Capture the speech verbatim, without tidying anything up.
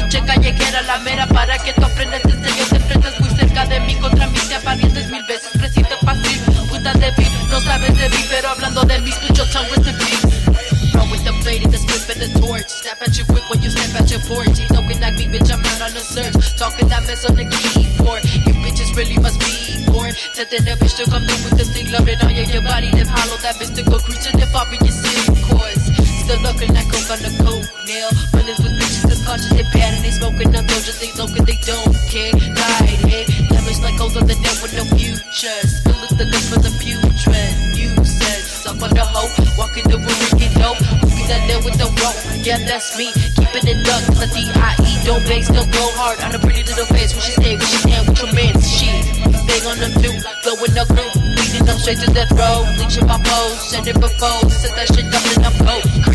noche callejera, la mera para que tú aprendas. En serio te enfrentas muy cerca de mí, contra mí te parientes mil veces. Presito fácil, puta débil, no sabes de mí, pero hablando de mis bichos son with the beats. Roll with the blade and the split and the torch. Snap at you quick when you step at your porch. Ain't talking like me, bitch, I'm out on the search. Talking that mess on the keyboard. You bitches really must be born. Tempting a bitch to come through with the stick, loving all your, your body, then hollow that mystical creature, then fall in your sin course. Still looking like coke on the coke nail. Running with bitches that's conscious, they bad and they smoking them dojas, they low they don't care. Light hit, damage like holes on the net with no future. Spill is the gun for the putrid. You said, suck on the hoe, walk in the room and get dope. Who be that there with the rope? Yeah, that's me, keeping it duck, the D I E, don't beg, still go hard. On a pretty little face, when she stay, when she stand with your man, she big on the flute, blowing the group, leading them straight to death row, bleaching my pose, sending for foes, set that shit up and I'm cold.